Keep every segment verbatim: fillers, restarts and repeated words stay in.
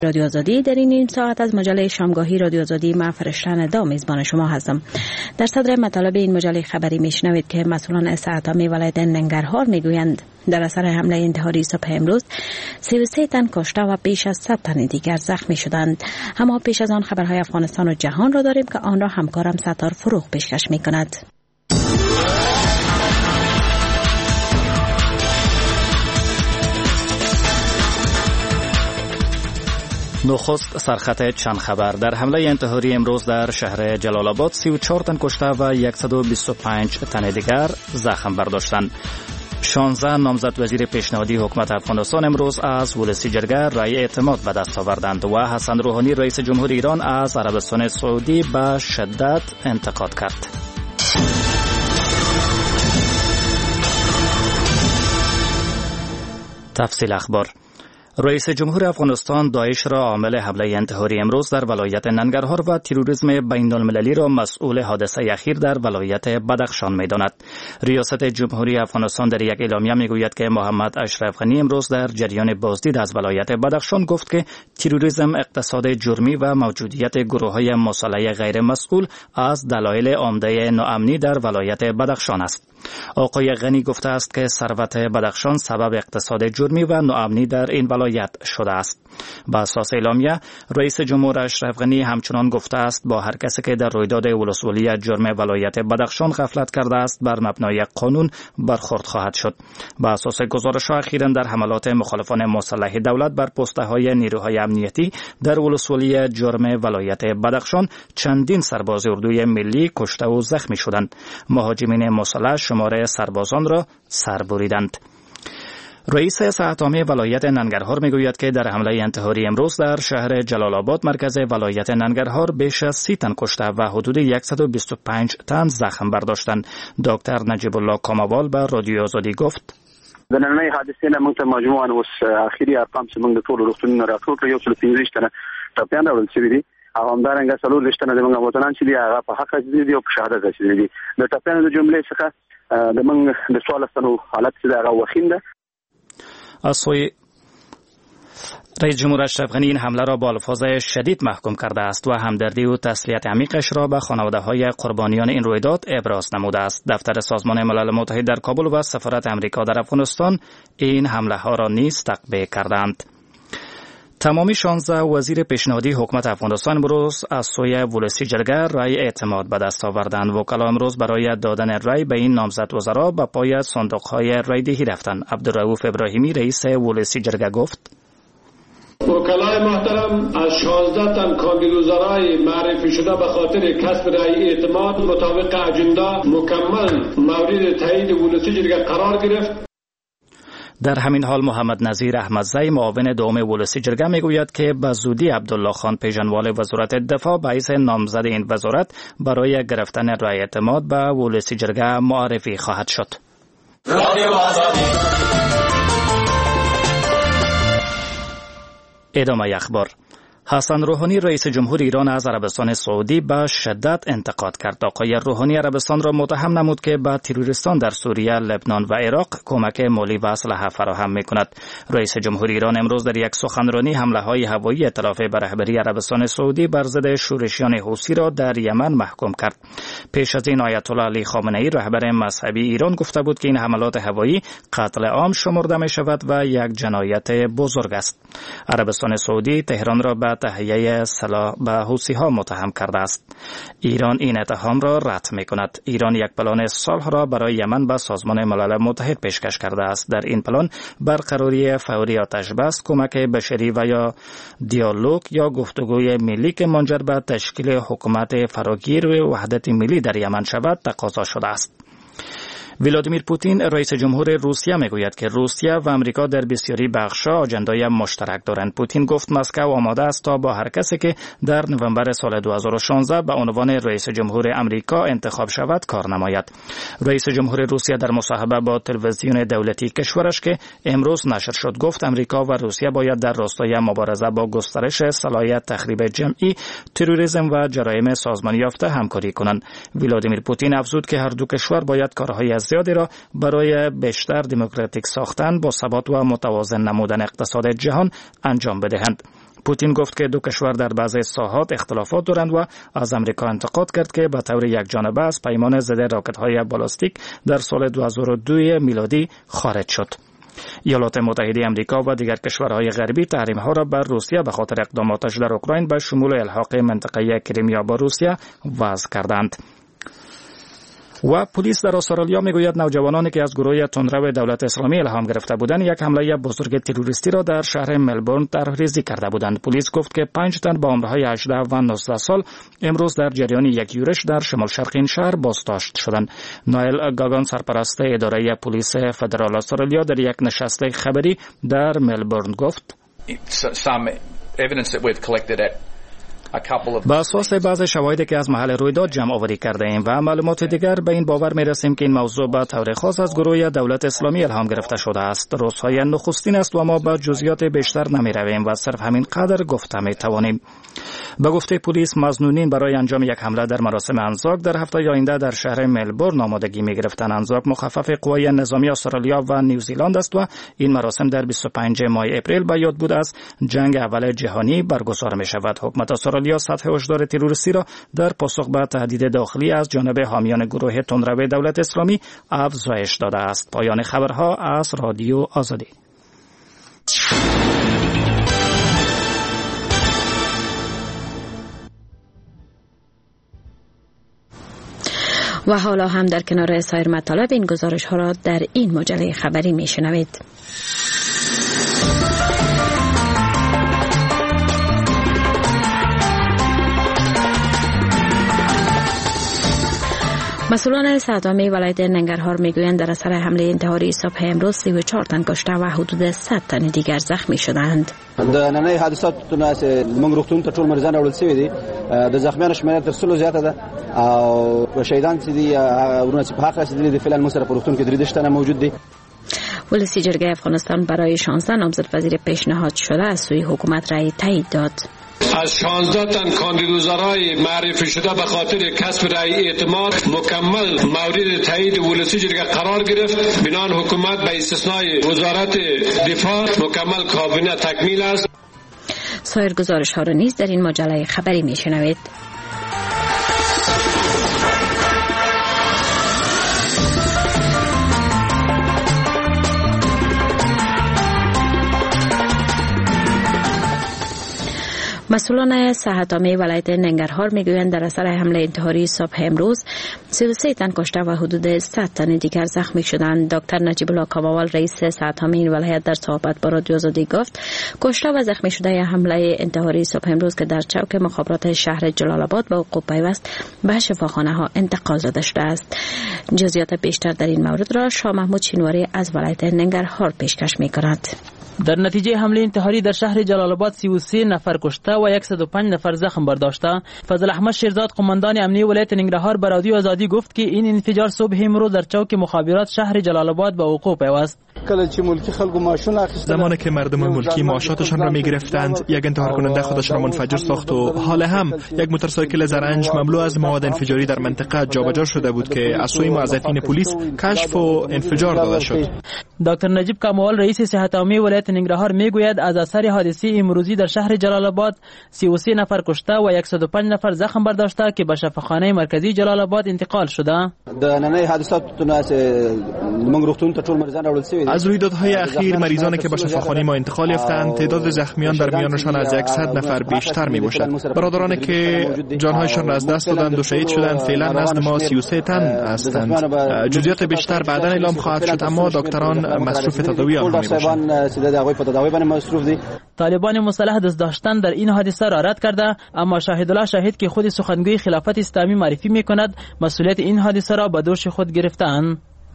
رادیو آزادی در این نیم ساعت از مجله شامگاهی رادیو آزادی من فرشتن دا میزبان شما هستم. در صدر مطالب این مجله خبری میشنوید که مسئولان استعدامی ولایت ننگرهار میگویند در اثر حمله انتحاری صبح امروز سی و سه تن کشته و بیش از صد تن دیگر زخمی شدند. اما پیش از آن خبرهای افغانستان و جهان را داریم که آن را همکارم ستار فروغ پیشکش میکند. نخست سرخط چند خبر. در حمله انتحاری امروز در شهر جلال آباد سی و چهار تن کشته و صد و بیست و پنج تن دیگر زخم برداشتند. شانزده نامزد وزیر پیشنهادی حکومت افغانستان امروز از ولسی جرگه رای اعتماد به دست آوردند و حسن روحانی رئیس جمهور ایران از عربستان سعودی به شدت انتقاد کرد. تفصیل اخبار. رئیس جمهور افغانستان داعش را عامل حمله انتحاری امروز در ولایت ننگرهار و تروریسم بین المللی را مسئول حادثه اخیر در ولایت بدخشان می‌داند. ریاست جمهوری افغانستان در یک اعلامیه میگوید که محمد اشرف غنی امروز در جریان بازدید از ولایت بدخشان گفت که تروریسم، اقتصاد جرمی و موجودیت گروه‌های مسلح غیر مسئول از دلایل عمده ناامنی در ولایت بدخشان است. آقای غنی گفته است که ثروت بدخشان سبب اقتصاد جرمی و ناامنی در این ولایت شده است. با اساس اعلامیه رئیس جمهور اشرف غنی همچنان گفته است با هر کسی که در رویداد ولسوالی جرم ولایت بدخشان غفلت کرده است بر مبنای قانون برخورد خواهد شد. با اساس گزارش‌ها اخیراً در حملات مخالفان مسلح دولت بر پست‌های نیروهای امنیتی در ولسوالی جرم ولایت بدخشان چندین سرباز اردوی ملی کشته و زخمی شدند. مهاجمین مسلح شماره سربازان را سر بریدند. رئیس صحت عامه ولایت ننگرهار میگوید که در حمله انتحاری امروز در شهر جلال آباد مرکز ولایت ننگرهار بیش از سی تن کشته و حدود صد و بیست و پنج تن زخم برداشتند. دکتر نجیب الله کاموال به رادیو آزادی گفت: د نننۍ حادثې نه موږ ته مجموعاً اوس اخري ارقام چې موږ د ټولو روغتونونو راټول کړو یو سل پنځه تنه ټپیان راوړل شوي دي او همدارنګه څلور ویشت تنه زموږ وطنان چې دي هغه په حق دي او په شهادت رسېدلي دي. د ټپیانو د جملې څخه د موږ د څوارلس تنو حالت چې د هغه وخیم ده. از سوی رئیس جمهور اشرف غنی این حمله را با الفاظ شدید محکوم کرده است و همدردی و تسلیت عمیقش را به خانواده‌های قربانیان این رویداد ابراز نموده است. دفتر سازمان ملل متحد در کابل و سفارت امریکا در افغانستان این حمله ها را نیز تقبیح کردند. تمامی شانزده وزیر پیشنهادی حکومت افغانستان امروز از سوی ولسی جرگه رای اعتماد به دست آوردند. وکلا امروز برای دادن رای به این نامزد وزرا به پای صندوق‌های رایدهی رفتند. عبدالرؤوف ابراهیمی رئیس ولسی جرگه گفت: وکلای محترم از شانزده تن کاندید وزرای معرفی شده به خاطر کسب رای اعتماد مطابق اجندا مکمل مورد تایید ولسی جرگه قرار گرفت. در همین حال محمد نظیر احمدزی معاون دوم ولسی جرگه میگوید که به زودی عبدالله خان پیژنوال وزارت دفاع باعث نامزد این وزارت برای گرفتن رای اعتماد به ولسی جرگه معرفی خواهد شد. ادامه اخبار. حسن روحانی رئیس جمهور ایران از عربستان سعودی به شدت انتقاد کرد. آقای روحانی عربستان را متهم نمود که به تروریستان در سوریه، لبنان و عراق کمک مالی و اسلحه فراهم می‌کند. رئیس جمهور ایران امروز در یک سخنرانی حمله‌های هوایی ائتلاف به رهبری عربستان سعودی بر ضد شورشیان حوثی را در یمن محکوم کرد. پیش از این آیت الله علی خامنه‌ای رهبر مذهبی ایران گفته بود که این حملات هوایی قتل عام شمرده می‌شود و یک جنایت بزرگ است. عربستان سعودی تهران را به تهیه سلاح به حوثی‌ها متهم کرده است. ایران این اتهام را رد می‌کند. ایران یک پلان صلح را برای یمن به سازمان ملل متحد پیشکش کرده است. در این پلان برقراری فوری آتش بس، کمک بشری و یا دیالوگ یا گفتگوی ملی که منجر به تشکیل حکومت فراگیر و وحدت ملی در یمن شود تقاضا شده است. ولادیمیر پوتین رئیس جمهور روسیه میگوید که روسیه و امریکا در بسیاری بخش‌ها آجندای مشترک دارند. پوتین گفت مسکو آماده است تا با هر کسی که در نوامبر سال دو هزار و شانزده به عنوان رئیس جمهور امریکا انتخاب شود کار نماید. رئیس جمهور روسیه در مصاحبه با تلویزیون دولتی کشورش که امروز نشر شد گفت امریکا و روسیه باید در راستای مبارزه با گسترش صلاحیت تخریب جمعی، تروریسم و جرایم سازمانی یافته همکاری کنند. ولادیمیر پوتین افزود که هر دو کشور باید کارهای زیادی را برای بیشتر دموکراتیک ساختن با ثبات و متوازن نمودن اقتصاد جهان انجام بدهند. پوتین گفت که دو کشور در بعضی ساحات اختلافات دارند و از امریکا انتقاد کرد که به طور یکجانبه از پیمان ضد راکت‌های بالستیک در سال دو هزار و دو میلادی خارج شد. ایالات متحده آمریکا و دیگر کشورهای غربی تحریم‌ها را بر روسیه به خاطر اقداماتش در اوکراین به شمول الحاق منطقه کریمیا با روسیه وضع کردند. و پلیس در استرالیا میگوید نوجوانانی که از گروه تندرو دولت اسلامی الهام گرفته بودند یک حمله بزرگ تروریستی را در شهر ملبورن طرحریزی کرده بودند. پلیس گفت که پنج تن با عمرهای هجده و نوزده سال امروز در جریان یک یورش در شمال شرق این شهر بازداشت شدند. نایل گاگان سرپرست اداره پلیس فدرال استرالیا در یک نشست خبری در ملبورن گفت با اساس بعض شواهدی که از محل رویداد جمع آوری کرده ایم و معلومات دیگر به این باور می رسیم که این موضوع به طور خاص از گروه دولت اسلامی الهام گرفته شده است. روزهای نخستین است و ما به جزئیات بیشتر نمی رویم و صرف همین قدر گفته می توانیم. به گفته پلیس مظنونین برای انجام یک حمله در مراسم انزاک در هفته آینده در شهر ملبورن آمادگی می گرفتند. انزاک مخفف قوای نظامی استرالیا و نیوزیلند است و این مراسم در بیست و پنجم ماه اپریل به یاد بود از جنگ اول جهانی برگزار می شود. حکومت استرالیا سطح هشدار تروریستی را در پاسخ به تهدید داخلی از جانب حامیان گروه تندرو دولت اسلامی افزایش داده است. پایان خبرها از رادیو آزادی. و حالا هم در کنار سایر مطالب این گزارش ها را در این مجله خبری می شنوید. مسئولان صدامه ولایت ننگرهار میگویند در اثر حمله انتحاری صبح امروز سی و چهار تن کشته و حدود صد تن دیگر زخمی شدند. د نننۍ حادثاتو نه موږ روغتون ته ټول مریضان راوړل شوي دي. د زخمیانو شمېر تر سلو زیاته ده او شهیدان چې دي ورونه چې په حق رسېدلي دي فعلا موږ سره په روغتون کې درې دېرش تنه موجود دي. ولسی جرگه افغانستان برای شانزده نامزد وزیر پیشنهاد شده از سوی حکومت رأی تایید داد. از شانزده تن کاندیدوزارای معرفی شده به خاطر کسب رأی اعتماد مکمل مورد تایید ولسی جرگه قرار گرفت. بنان حکومت به استثنای وزارت دفاع مکمل کابینه تکمیل است. سایر گزارش ها را نیز در این مجله خبری میشنوید. مسئولان صحت عامه ولایت ننگرهار میگویند در اثر حمله انتحاری صبح امروز سی و سه تن کشته و حدود صد تن دیگر زخمی شدند. دکتر نجیب الله کاموال رئیس صحت عامه این ولایت در صحبت با رادیو آزادی گفت کشته و زخمی شده حمله انتحاری صبح امروز که در چوک مخابرات شهر جلال آباد به وقوع پیوست به شفاخانه ها انتقال داده شده است. جزئیات بیشتر در این مورد را شاه محمود شینواری از ولایت ننگرهار پیشکش می‌کند. در نتیجه حمله انتحاری در شهر جلال آباد سی و سه نفر کشته و صد و پنج نفر زخم برداشته. فضل احمد شیرزاد قماندان امنیه ولایت ننگرهار به رادیو آزادی گفت که این انفجار صبح امروز در چوک مخابرات شهر جلال آباد به وقوع پیوست. زمانی که مردم ملکی معاشاتشان را می‌گرفتند یک انتحار کننده خودش را منفجر ساخت و حال هم یک موتورسایکل زرنج مملو از مواد انفجاری در منطقه جابجا شده بود که از سوی موظفین پلیس کشف و انفجار داده شد. دکتر نجیب کاموال رئیس صحت عامه ولایت ننگرهار میگوید از اثر حادثه امروزی در شهر جلال آباد سی و سه نفر کشته و صد و پنج نفر زخم برداشته که به شفاخانه مرکزی جلال آباد انتقال شده. از رویدادهای اخیر مریضانی که به شفاخانه ما انتقال یافتند تعداد زخمیان در میانشان از صد نفر بیشتر می باشد. برادرانی که جانهایشان را از دست دادند و شهید شدند فعلا نزد ما سی و سه تن هستند. جزئیات بیشتر بعدا اعلام خواهد شد اما دکتران مصروف تداوی آنها می باشند. طالبان مسلح دست داشتن در این حادثه را رد کرده اما شاهدالله شاهد که خود سخنگوی خلافت اسلامی معرفی می کند مسئولیت این حادثه را به دوش خود گرفتند.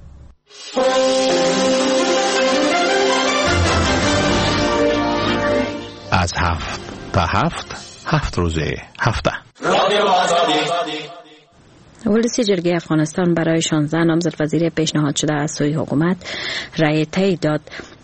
از هفت تا هفت هفت روزه هفته ولسی جرگه افغانستان برای شانزده نامزد وزیر پیشنهاد شده از سوی حکومت رأی تایید داد.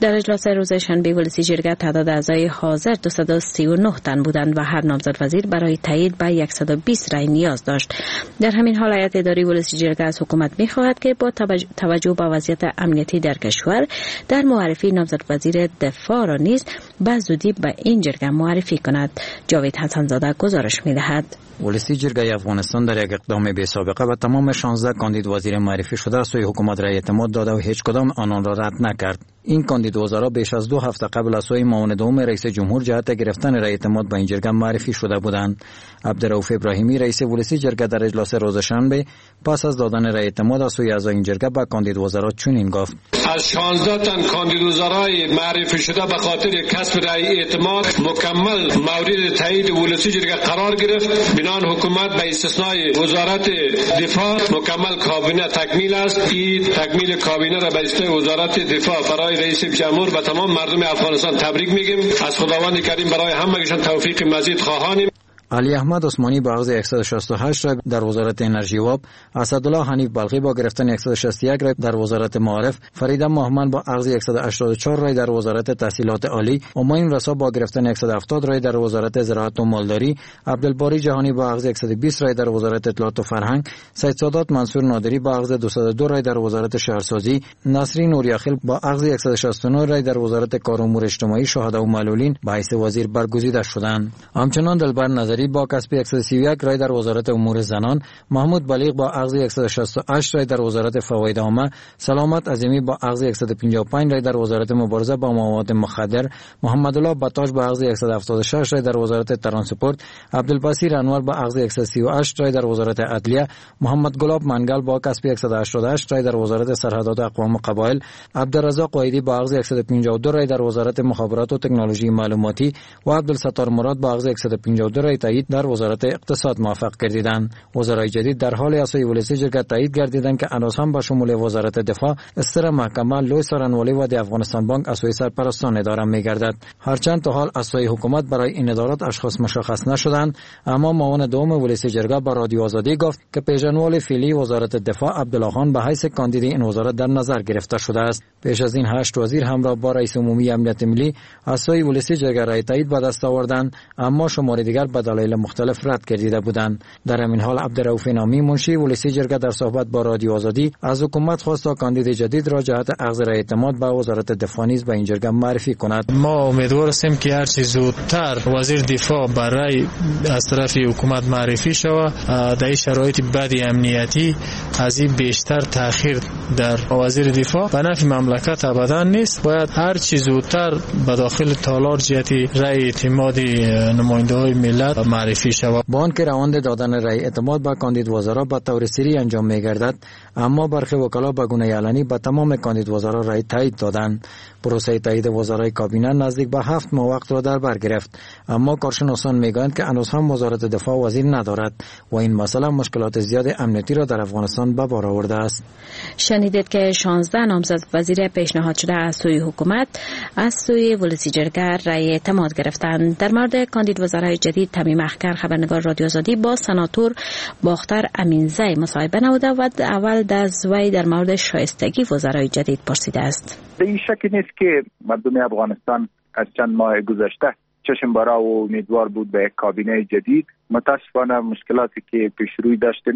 در اجلاس روز شنبه ولسی جرگه تعداد اعضای حاضر دویست و سی و نه تن بودند و هر نامزد وزیر برای تایید به صد و بیست رای نیاز داشت. در همین حال هیئت اداری ولسی جرگه از حکومت می‌خواهد که با توجه به وضعیت امنیتی در کشور در معرفی نامزد وزیر دفاع را نیز به زودی به این جرگه معرفی کند. جاوید حسن زاده گزارش می‌دهد. ولسی جرگه افغانستان در یک اقدام بی سابقه به تمام شانزده کاندید وزیر معرفی شده سوی حکومت رای اعتماد داده و هیچ کدام آنان را رد نکرد. این کاندید وزرا بیش از دو هفته قبل از سوی معاون دوم رئیس جمهور جهت گرفتن رای اعتماد به این جرگه معرفی شده بودند. عبدالرؤوف ابراهیمی رئیس ولسی جرگه در اجلاس روز شنبه پس از دادن رای اعتماد از سوی اعضای این جرگه به کاندید وزرا چنین گفت: از شانزده تن کاندید وزرای معرفی شده به خاطر کسب رای اعتماد مکمل مورد تایید ولسی جرگه قرار گرفت. بنان حکومت به استثنای وزارت دفاع مکمل کابینه تکمیل است. این تکمیل کابینه را به استثنای وزارت دفاع برای رئیس جمهور و تمام مردم افغانستان تبریک میگیم. از خداوند کریم برای همه‌شان توفیق مزید خواهانیم. علی احمد عثمانی با اخذ صد و شصت و هشت رای در وزارت انرژی و آب، اسدالله حنیف بلخی با گرفتن صد و شصت و یک رای در وزارت معارف، فریده مهمن با اخذ صد و هشتاد و چهار رای در وزارت تحصیلات عالی، اماین رسا با گرفتن صد و هفتاد رای در وزارت زراعت و مالداری، عبدالباری جهانی با اخذ صد و بیست رای در وزارت اطلاعات و فرهنگ، سید سادات منصور نادری با اخذ دویست و دو رای در وزارت شهرسازی، نصری نوریاخیل با اخذ صد و شصت و نه رای در وزارت کار و امور اجتماعی، شهدا و معلولین به حیث وزیر برگزیده شدند. همچنین دلبر نظری با کسب صد و سی و یک رای در وزارت امور زنان، محمود بلیغ با اخذ صد و شصت و هشت رای در وزارت فواید عامه، سلامت عظیمی با اخذ صد و پنجاه و پنج رای در وزارت مبارزه با مواد مخدر، محمد الله بطاش با اخذ صد و هفتاد و شش رای در وزارت ترانسپورت، عبدالبصیر انور با اخذ صد و سی و هشت رای در وزارت عدلیه، محمد گلاب منگل با کسب صد و هشتاد و هشت رای در وزارت سرحدات و اقوام و قبایل، عبدالرزاق قایدی با اخذ صد و پنجاه و دو رای در وزارت مخابرات و تکنولوژی معلوماتی و عبدالستار مراد با اخذ صد و پنجاه و دو رای تایید در وزارت اقتصاد موفق گردیدند. وزرای جدید در حال اعضای ولسی جرگه تایید گردیدند که هنوز هم به شمول وزارت دفاع، استر محکمه، لوی سارنوالی و د افغانستان بانک از سوی سرپرستان اداره می‌گردد. هرچند تا حال از سوی حکومت برای این ادارات اشخاص مشخص نشدند، اما معاون دوم ولسی جرگه با رادیو آزادی گفت که پیشنهاد فعلی وزارت دفاع عبدالله خان به حیث کاندید این وزارت در نظر گرفته شده است. پیش از این هشت وزیر همراه با رئیس عمومی امنیت ملی از سوی ولسی جرگه رای تایید به دست آوردند، اما شمار دیگر به دلایل مختلف رد گردیده بودند. در همین حال عبدالرؤوف نامی منشی ولسی جرگه در صحبت با رادیو آزادی از حکومت خواست تا کاندید جدید را جهت اخذ رای اعتماد به وزارت دفاع نیز به این جرگه معرفی کند. ما امیدوار هستیم که هر چه زودتر وزیر دفاع برای از طرف حکومت معرفی شود. در این شرایط بد امنیتی از این بیشتر تاخیر در وزیر دفاع به نفع مملکت ابدا نیست. باید هر چه زودتر به داخل تالار جهت رای اعتماد نماینده های ملت معرفی شود. با آنکه روند دادن رای اعتماد به کاندید وزرا به طور سری انجام می‌گردد، اما برخی وکلا به گونه علنی به تمام کاندید وزرا رای تایید دادند. پروسه تایید وزرای کابینه نزدیک به هفت ماه وقت را در بر گرفت، اما کارشناسان میگویند که هنوز هم وزارت دفاع وزیر ندارد و این مسئله مشکلات زیاد امنیتی را در افغانستان به بار آورده است. شنیدید که شانزده نامزد وزیر پیشنهاد شده از سوی حکومت از سوی ولسی جرگه رای اعتماد گرفتند. در مورد کاندید وزرای جدید تمیم اخکر خبرنگار رادیو آزادی با سناتور باختر امینزی مصاحبه نموده و اول از وی در مورد شایستگی وزرای جدید پرسیده است. به این شکی نیست که مردم افغانستان از چند ماه گذشته چشم برا و امیدوار بود به یک کابینه جدید. متاسفانه مشکلاتی که پیشروی داشتن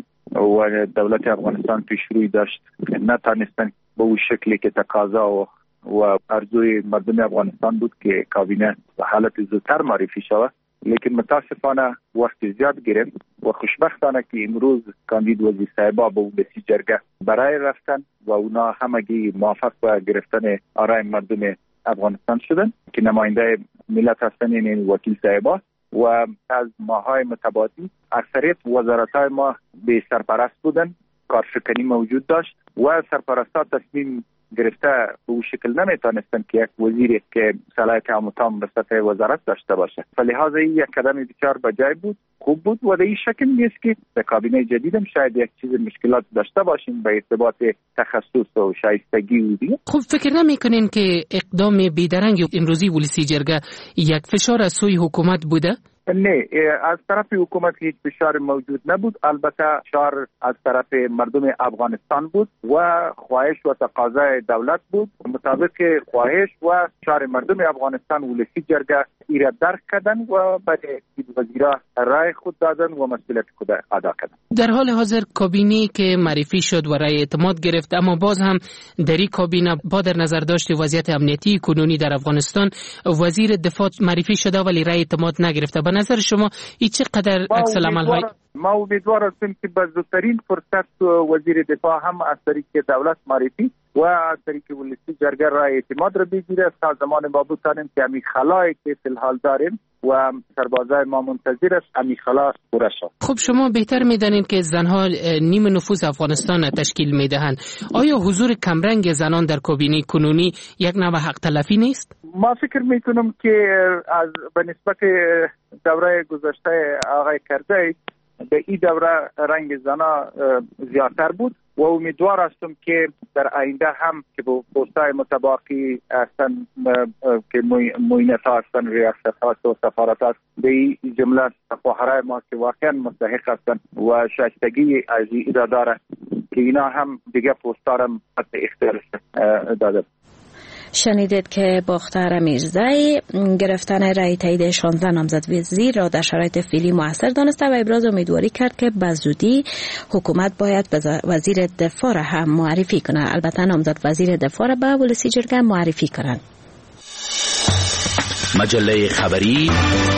و دولت افغانستان پیشروی داشت نتانستن به اون شکلی که تقاضا و و ارزوی مردم افغانستان بود که کابینه به حالت زودتر معرفی شود. لیکن متاسفانه وقت زیاد گرفت و خوشبختانه که امروز کاندید وزیر صاحبا به ولسی جرگه برای رفتن و اونا همگی موافق به گرفتن آرای مردم افغانستان شدن که نماینده ملت هستن، این وکیل صاحبا. و از ماهای متبادل اکثریت وزارت‌های ما به سرپرست بودن، کارشکنی موجود داشت و سرپرستا تصمیم گرفته به اون شکل نمیتونستن که یک وزیری که صلاحیت تام به سطح وزارت داشته باشه. فلهذا این یک قدم بسیار بجای بود، خوب بود و در این شکل نیست که به کابینه جدیدم شاید یک چیز مشکلات داشته باشیم به ارتباط تخصص و شایستگی و دیگه. خب فکر نمیکنین که اقدام بیدرنگ امروزی ولسی جرگه یک فشار از سوی حکومت بوده؟ نه، از طرف حکومت هیچ فشار موجود نبود. البته فشار از طرف مردم افغانستان بود و خواهش و تقاضای دولت بود. مطابق خواهش و فشار مردم افغانستان ولسی جرگه ایراد درک کردن و برای وزیرا رای خود دادن و مسئولیت خود ادا کردن. در حال حاضر کابینه که معرفی شد و رای اعتماد گرفت، اما باز هم در این کابینه با در نظر داشت وضعیت امنیتی کنونی در افغانستان وزیر دفاع معرفی شده ولی رای اعتماد نگرفته. به نظر شما این چقدر عکس العمل های ما امیدوار هستیم که به زودترین فرصت وزیر دفاع هم از طریق دولت معرفی و از طریق ولسی جرگه رای اعتماد را بگیره تا زمان ما بتانیم که امی خلایی که فی الحال داریم و سربازای ما منتظر است امی خلا پوره شد. خب شما بهتر میدانید که زنها نیم نفوذ افغانستان تشکیل میدهند. آیا حضور کمرنگ زنان در کابینه کنونی یک نوع حق تلفی نیست؟ ما فکر میکنم که از به نسبت دوره گذشته آقای کرزی به این دوره رنگ زنا زیادتر بود و امیدوار هستم که در آینده هم که با پست‌های متباقی هستن که معینت ها هستن، ریاست ها و سفارت هست به این جمله سفاهرای ما که واقعا مستحق هستن و شایستگی از این داره که اینا هم دیگه پست‌ها هم اختیار داده. شنیدید که باختر امیرزی گرفتن رای تایید شانزده نامزد وزیر را در شرایط فعلی موثر دانسته و ابراز امیدواری کرد که به زودی حکومت باید وزیر دفاع را هم معرفی کنه. البته نامزد وزیر دفاع را به ولسی جرگه معرفی کنند. مجله خبری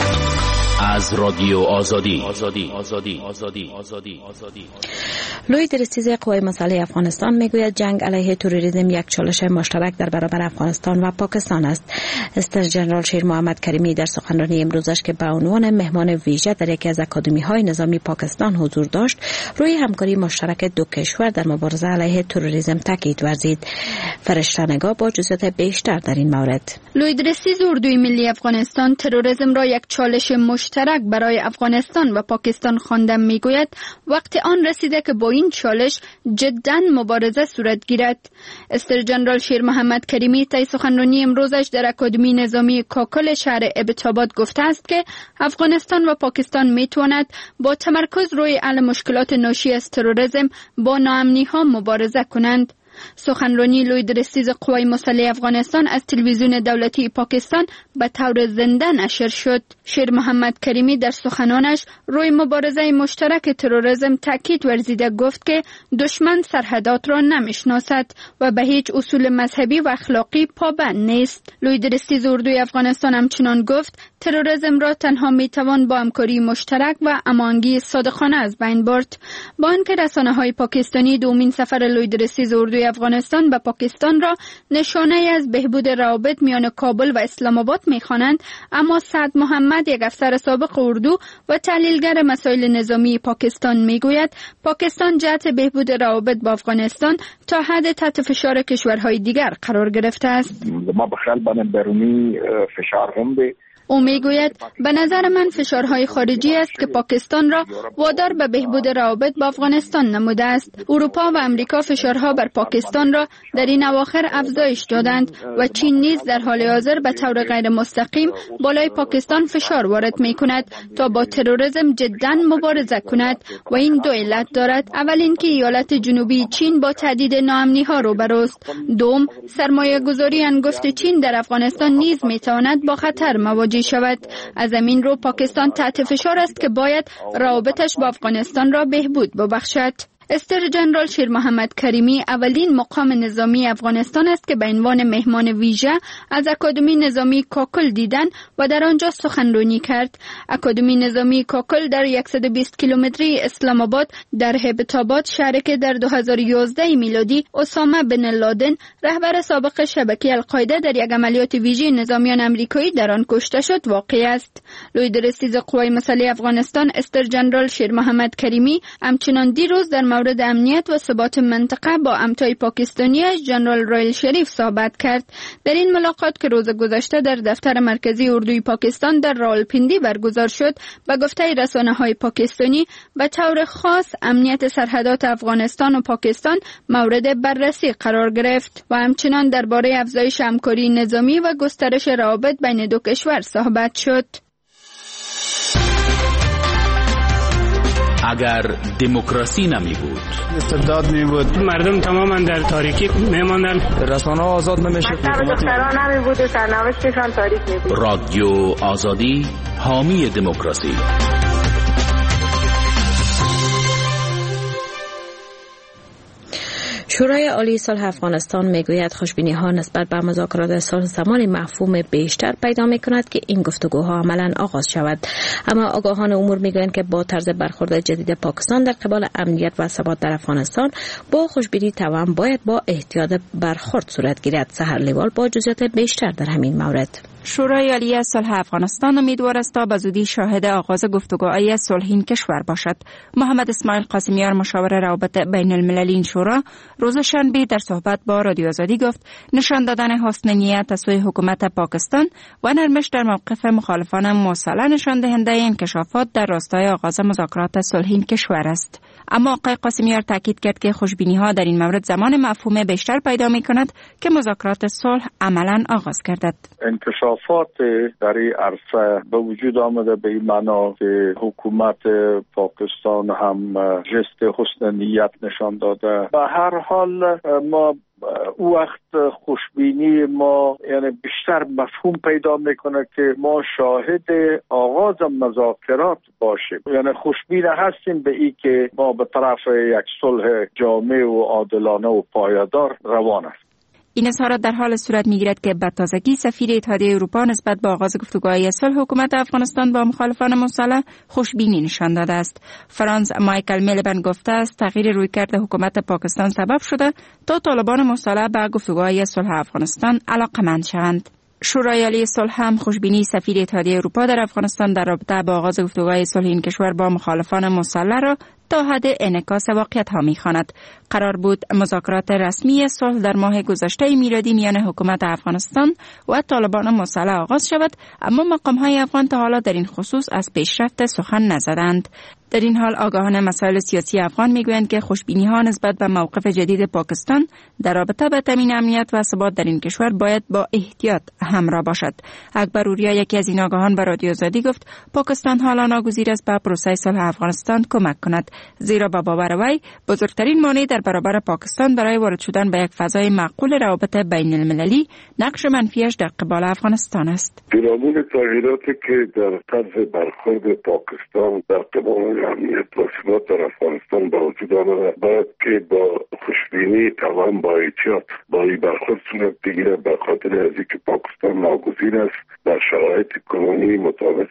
از رادیو آزادی. آزادی آزادی آزادی آزادی آزادی. لوید رسیز قوای مسلح افغانستان میگوید جنگ علیه تروریسم یک چالش مشترک در برابر افغانستان و پاکستان است. استر جنرال شیر محمد کریمی در سخنرانی امروزش که به عنوان مهمان ویژه در یکی از اکادمی‌های نظامی پاکستان حضور داشت، روی همکاری مشترک دو کشور در مبارزه علیه تروریسم تاکید ورزید. فرشته نگاه با جزئیات بیشتر در این مورد. لوید رسیز اردوی ملی افغانستان تروریسم را یک چالش مشترک برای افغانستان و پاکستان خوانده میگوید وقت آن رسیده که با این چالش جداً مبارزه صورت گیرد. استر جنرال شیر محمد کریمی طی سخنرانی امروزش در اکادمی نظامی کاکل شهر ابتاباد گفته است که افغانستان و پاکستان میتواند با تمرکز روی حل مشکلات ناشی از تروریسم با ناامنی ها مبارزه کنند. سخنرانی لوید رسیز قوای مسلح افغانستان از تلویزیون دولتی پاکستان به طور زنده نشر شد. شیر محمد کریمی در سخنانش روی مبارزه مشترک تروریسم تاکید ورزیده گفت که دشمن سرحدات را نمیشناسد و به هیچ اصول مذهبی و اخلاقی پابند نیست. لوید رسیز اردوی افغانستان همچنان گفت تروریسم را تنها میتوان با همکاری مشترک و هماهنگی صادقانه از بین برد. با آنکه رسانه‌های پاکستانی دومین سفر لوید رسیز اردوی افغانستان به پاکستان را نشانه از بهبود روابط میان کابل و اسلام آباد می‌خوانند، اما سعد محمد یک افسر سابق اردو و تحلیلگر مسائل نظامی پاکستان میگوید پاکستان جهت بهبود روابط با افغانستان تا حد تحت فشار کشورهای دیگر قرار گرفته است. ما بخل بان برونی فشار هم به او میگوید به نظر من فشارهای خارجی است که پاکستان را وادار به بهبود روابط با افغانستان نموده است. اروپا و امریکا فشارها بر پاکستان را در این اواخر افزایش دادند و چین نیز در حال حاضر به طور غیر مستقیم بالای پاکستان فشار وارد می کند تا با تروریسم جداً مبارزه کند و این دو علت دارد. اول اینکه ایالات جنوبی چین با تهدید ناامنی ها روبروست. دوم، سرمایه گذاری انگشت چین در افغانستان نیز می تواند با خطر مواجه شود. از همین رو پاکستان تحت فشار است که باید روابطش با افغانستان را بهبود ببخشد. استر جنرال شیر محمد کریمی اولین مقام نظامی افغانستان است که به عنوان مهمان ویژه از اکادمی نظامی کاکل دیدن و در آنجا سخنرانی کرد. اکادمی نظامی کاکل در صد و بیست کیلومتری اسلام آباد در هبتاباد، شهری که در دو هزار و یازده میلادی اسامه بن لادن رهبر سابق شبکه القاعده در یک عملیات ویژه نظامیان آمریکایی در آن کشته شد واقع است. لوید رسیز قوای مسلح افغانستان استر جنرال شیر محمد کریمی همچنان دیروز در مورد امنیت و ثبات منطقه با همتای پاکستانی جنرال رایل شریف صحبت کرد. در این ملاقات که روز گذشته در دفتر مرکزی اردوی پاکستان در راولپیندی برگزار شد، به گفته رسانه‌های پاکستانی به طور خاص امنیت سرحدات افغانستان و پاکستان مورد بررسی قرار گرفت و همچنان درباره افزایش همکاری نظامی و گسترش روابط بین دو کشور صحبت شد. اگر دموکراسی نمی بود، استبداد می بود، مردم تماما در تاریکی می ماندن، رسانه آزاد نمیشه، دختران نمی بود و سرنوشتشان تاریک می بود. رادیو آزادی حامی دموکراسی. شورای عالی صلح افغانستان میگوید خوشبینی ها نسبت به مذاکرات صلح زمان مفهوم بیشتر پیدا می کند که این گفتگوها عملا آغاز شود، اما آگاهان امور میگویند که با طرز برخورد جدید پاکستان در قبال امنیت و ثبات در افغانستان با خوشبینی توام باید با احتیاط برخورد صورت گیرد. سحر لیوال با جزئیات بیشتر در همین مورد. شورای عالی صلح افغانستان امیدوار است تا به زودی شاهد آغاز گفتگوهای صلح این کشور باشد. محمد اسماعیل قاسمیار مشاور روابط بین المللی این شورا روز شنبه در صحبت با رادیو آزادی گفت نشان دادن حسن نیت از سوی حکومت پاکستان و نرمش در موقف مخالفان موصله نشان دهنده انکشافات در راستای آغاز مذاکرات صلح این کشور است. اما آقای قاسمیار تاکید کرد که خوشبینی ها در این مورد زمان مفهوم بیشتر پیدا می کند که مذاکرات صلح عملا آغاز گردد. انکشافات در این عرصه به وجود آمده به این معنا که حکومت پاکستان هم جست حسن نیت نشان داده. به هر حال ما او وقت خوشبینی ما یعنی بیشتر مفهوم پیدا میکنه که ما شاهد آغاز مذاکرات باشیم، یعنی خوشبین هستیم به این که ما به طرف یک صلح جامع و عادلانه و پایدار روان است. این اظهارات در حال صورت میگیرد که به تازگی سفیر اتحادیه اروپا نسبت به آغاز گفتگوهای صلح حکومت افغانستان با مخالفان مسلح خوشبینی نشان داده است. فرانس مایکل میلبن گفته است تغییر رویکرد حکومت پاکستان سبب شده تا طالبان مسلح به گفتگوهای صلح افغانستان علاقمند شوند. شورای عالی صلح هم خوشبینی سفیر اتحادیه اروپا در افغانستان در رابطه با آغاز گفتگوهای صلح این کشور با مخالفان مسلح را تا حد انعکاس واقعیت ها می‌خواند. قرار بود مذاکرات رسمی صلح در ماه گذشته میلادی میان حکومت افغانستان و طالبان مسلح آغاز شود، اما مقام‌های افغان تا حالا در این خصوص از پیشرفت سخن نزدند. در این حال آگاهان مسائل سیاسی افغان میگویند که خوشبینی‌ها نسبت به موقف جدید پاکستان در رابطه با تامین امنیت و ثبات در این کشور باید با احتیاط همراه باشد. اکبر اوریا یکی از این آگاهان به رادیو آزادی گفت پاکستان حالا ناگزیر است به پروسه صلح افغانستان کمک کند، زیرا با باور وی بزرگترین مانع در برابر پاکستان برای وارد شدن به یک فضای معقول روابط بین المللی نقش منفیش در قبال افغانستان است. پیرامون تغییراتی که در طرز برخورد پاکستان در قبال امنیت و ثبات در افغانستان با وجود آمده باید که با خوشبینی توان با احتیاط با این برخورد صورت بگیره، به خاطر از اینکه پاکستان ناگزیر است در شرایط کنونی مطابق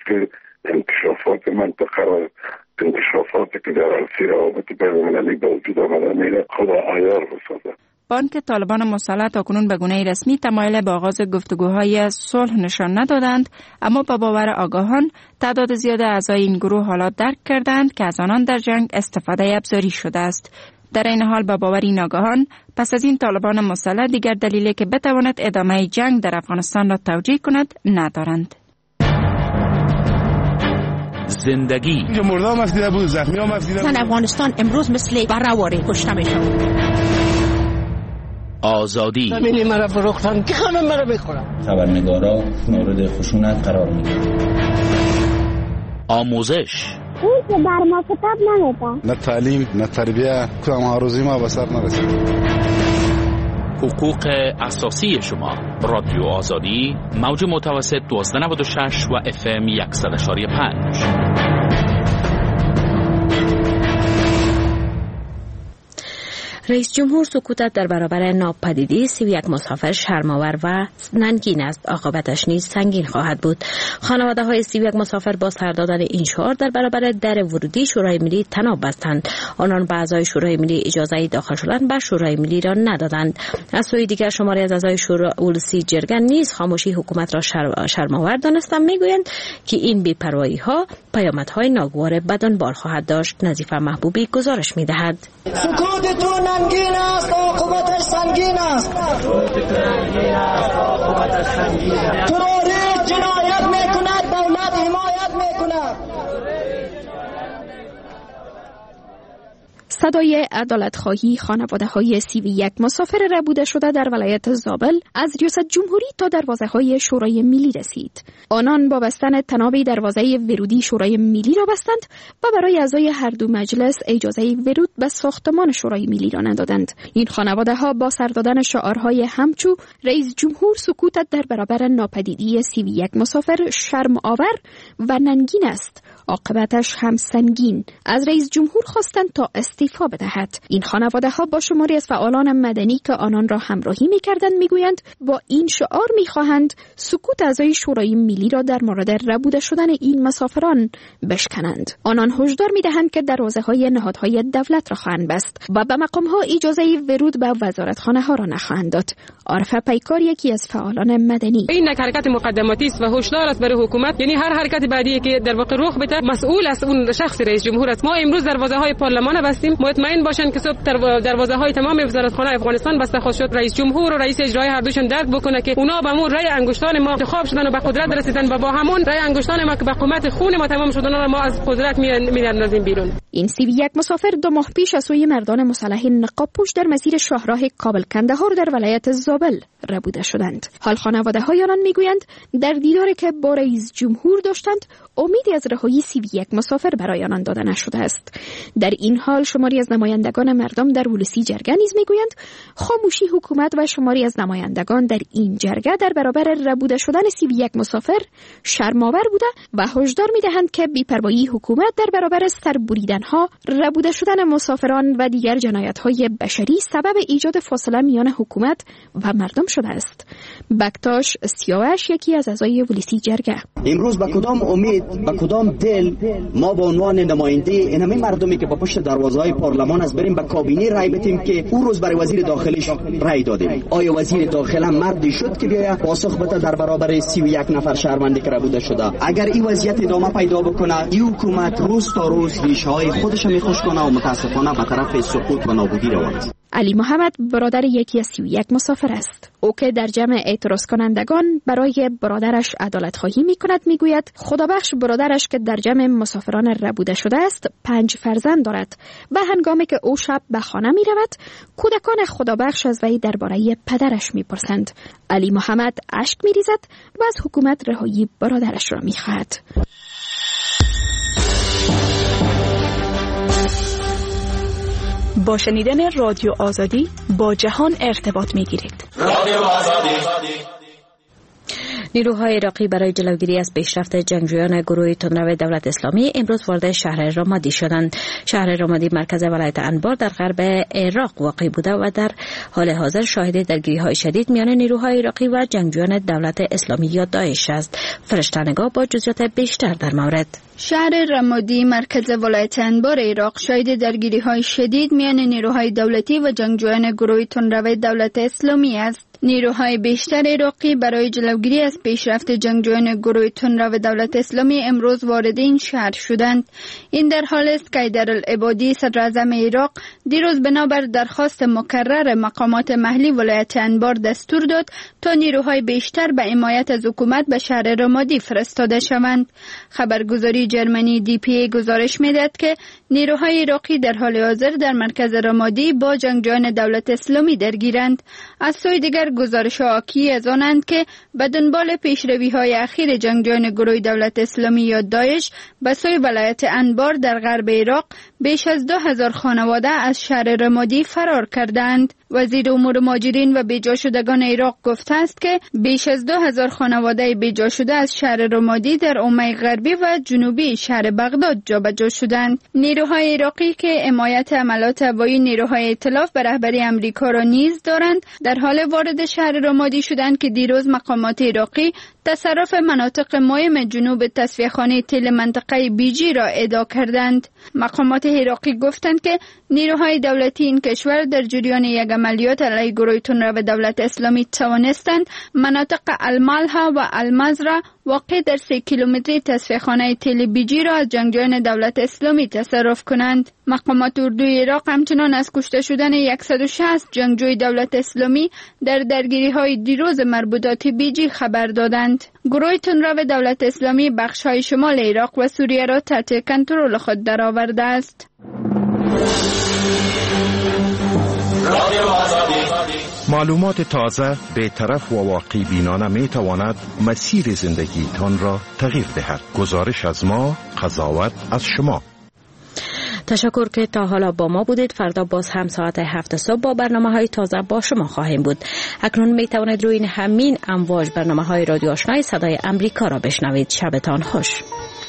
انکشافات منطقه و انکشافاتی که در عرصه روابط بین المللی به وجود آمده میره خود عیار بسازه. بانک طالبان مسلح تاکنون به گونه رسمی تمایل به آغاز گفتگوهای صلح نشان ندادند، اما با باور آگاهان تعداد زیاد اعضای این گروه حالا درک کردند که از آنان در جنگ استفاده ابزاری شده است. در این حال با باور این آگاهان پس از این طالبان مسلح دیگر دلیلی که بتواند ادامه جنگ در افغانستان را توجیه کند ندارند. زندگی مردم افدیده بود، زخمی هم افدیده بود. افغانستان امروز مثل برآوری کشته میشن. آزادی زمینی مرا فروختن که همه مرا بخورن. خبرنگارا مورد خشونت قرار میگیرن. آموزش اون که بر ما کتاب نمیده. نه تعلیم نه تربیه کدام آرزوی ما به سر نرسید. حقوق اساسی شما. رادیو آزادی موج متوسط دوازده نود و شش و اف ام صد و پنج. رئیس جمهور سکوتت در برابر ناپدیدی سی و یک مسافر شرم‌آور و ننگین است، عاقبتش نیز سنگین خواهد بود. خانواده های سی و یک مسافر با سر دادن این شعار در برابر در ورودی شورای ملی تناب بستند. آنان به اعضای شورای ملی اجازه داخل شدن به شورای ملی را ندادند. از سوی دیگر شماری از اعضای شورای اولسی جرگن نیز خاموشی حکومت را شرم‌آور دانستند، میگویند که این بی‌پروایی ها پیامدهای ناگوار بدانبار خواهد داشت. نظیفه محبوبی گزارش می‌دهد. سکوتتون ننگین است، عاقبتش سنگین است. تروریست جنایت میکند، دولت حمایت میکند. صدای عدالت‌خواهی خانواده‌های سی و یک مسافر ربوده شده در ولایت زابل از ریاست جمهوری تا دروازه‌های شورای ملی رسید. آنان با بستن طناب دروازه ورودی شورای ملی را بستند و برای اعضای هر دو مجلس اجازه ورود به ساختمان شورای ملی را ندادند. این خانواده‌ها با سر دادن شعارهای همچو رئیس جمهور سکوتت در برابر ناپدیدی سی و یک مسافر شرم آور و ننگین است، عاقبتش هم سنگین، از رئیس جمهور خواستند تا استعفا بدهد. این خانواده ها با شماری از فعالان مدنی که آنان را همراهی می‌کردند میگویند با این شعار می‌خواهند سکوت اعضای شورای ملی را در مورد ربوده شدن این مسافران بشکنند. آنان هشدار می‌دهند که دروازه‌های نهادهای دولت را خواهند بست و به مقام‌ها اجازه ورود به وزارتخانه‌ها را نخواهند داد. عارفه پیکار یکی از فعالان مدنی: این حرکت مقدماتی است و هشدار است برای حکومت، یعنی هر حرکت بعدی که در واقع رخ بده مسئول است اون شخص رئیس جمهور است. ما امروز دروازه‌های پارلمان بستیم، مطمئن باشن که صبح دروازه‌های تمام وزارتخانه افغانستان بسته خواهد شد. رئیس جمهور و رئیس اجرایی هر دوشون درک بکنه که اونا به همون رأی انگشتان ما انتخاب شدن و به قدرت رسیدن و با همون رأی انگشتان ما که به قوت خون ما تمام شدن را ما از قدرت می‌اندازیم بیرون. این سی و یک مسافر دو ماه پیش از سوی مردان مسلح نقاب پوش در مسیر شاهراه کابل کندهار در ولایت زابل ربوده شدند. حال خانواده‌های آنان میگویند در دیداری که با رئیس جمهور داشتند امیدی از رهایی سی و یک مسافر برای آنان داده نشده است. در این حال شماری از نمایندگان مردم در ولسی جرگه نیز میگویند خاموشی حکومت و شماری از نمایندگان در این جرگه در برابر ربوده شدن سی و یک مسافر شرم‌آور بوده و هشدار میدهند که بی‌پروایی حکومت در برابر سربریدن‌ها، ربوده شدن مسافران و دیگر جنایت‌های بشری سبب ایجاد فاصله میان حکومت و مردم شده است. بکتاش سیاوش یکی از اعضای ولسی جرگه: امروز با کدام امید، با کدام دل ما به عنوان نماینده این همه مردمی که با پشت دروازه‌های پارلمان از بریم به کابینه رای بدیم که اون روز برای وزیر داخلیش رای دادیم؟ آیا وزیر داخله مردی شد که بیاید پاسخ بده در برابر سی و یک نفر شهروندی که ربوده شده؟ اگر این وضعیت ادامه پیدا بکنه، این حکومت روز تا روز ریشه‌های خودش میخوش کنه و متاسفانه به طرف سقوط و نابودی روان است. علی محمد برادر یکی از سی و یک مسافر است. او که در جمع اعتراض کنندگان برای برادرش عدالت خواهی می کند می گوید خدا بخش برادرش که در جمع مسافران ربوده شده است پنج فرزند دارد و هنگامی که او شب به خانه می رود کودکان خدا بخش از وی درباره پدرش می پرسند. علی محمد اشک می ریزد و از حکومت رهایی برادرش را می خواهد. با شنیدن رادیو آزادی با جهان ارتباط می‌گیرید. رادیو آزادی. نیروهای عراقی برای جلوگیری از پیشرفت جنگجویان گروه تندرو دولت اسلامی امروز وارد شهر رامادی شدند. شهر رامادی مرکز ولایت انبار در غرب عراق واقع بوده و در حال حاضر شاهد درگیری‌های شدید میان نیروهای عراقی و جنگجویان دولت اسلامی یا داعش است. فرشته‌نگار با جزئیات بیشتر در مورد. شهر رامادی مرکز ولایت انبار عراق شاهد درگیری‌های شدید میان نیروهای دولتی و جنگجویان گروه تندرو دولت اسلامی است. نیروهای بیشتر عراقی برای جلوگیری از پیشرفت جنگجویان گروه تندرو دولت اسلامی امروز وارد این شهر شدند. این در حالی است که حیدرالعبادی صدر اعظم عراق دیروز بنابر درخواست مکرر مقامات محلی ولایت انبار دستور داد تا نیروهای بیشتر به حمایت از حکومت به شهر رامادی فرستاده شوند. خبرگزاری جرمنی دی پی ای گزارش می‌دهد که نیروهای عراقی در حال حاضر در مرکز رامادی با جنگجویان دولت اسلامی درگیرند. از سوی دیگر گزارش حاکی از آنند که به دنبال پیشروی‌های اخیر جنگجویان گروه دولت اسلامی یا داعش به سوی ولایت انبار در غرب عراق بیش از دو هزار خانواده از شهر رامادی فرار کردند. وزیر امور مهاجرین و بیجا شدگان عراق گفته است که بیش از دو هزار خانواده بیجا شده از شهر رامادی در اومه غربی و جنوبی شهر بغداد جابجا شدند. نیروهای عراقی که حمایت عملات هوایی نیروهای ائتلاف به رهبری امریکا را نیز دارند در حال وارد شهر رامادی شدند که دیروز مقامات عراقی تصرف مناطق مهم جنوب تصفیه‌خانه تل منطقه بیجی را ادعا کردند. مقامات عراقی گفتند که نیروهای دولتی این کشور در جریان یک عملیات علیه گروه تندرو دولت اسلامی توانستند مناطق المالها و المزرع واقع در سه کیلومتری تصفیه‌خانه تل بیجی را از جنگجویان دولت اسلامی تصرف کنند. مقامات اردوی عراق همچنان از کشته شدن صد و شصت جنگجوی دولت اسلامی در درگیری‌های دیروز مربوطات بیجی خبر دادند. گروه تندرو دولت اسلامی بخش‌های شمال عراق و سوریه را تحت کنترل خود درآورده است. معلومات تازه، بی‌طرف و واقع بینانه می تواند مسیر زندگیتان را تغییر دهد. گزارش از ما، قضاوت از شما. تشکر که تا حالا با ما بودید. فردا باز هم ساعت هفت صبح با برنامه های تازه با شما خواهیم بود. اکنون می توانید روی همین امواج برنامه های رادیو آشنای صدای امریکا را بشنوید. شبتان خوش.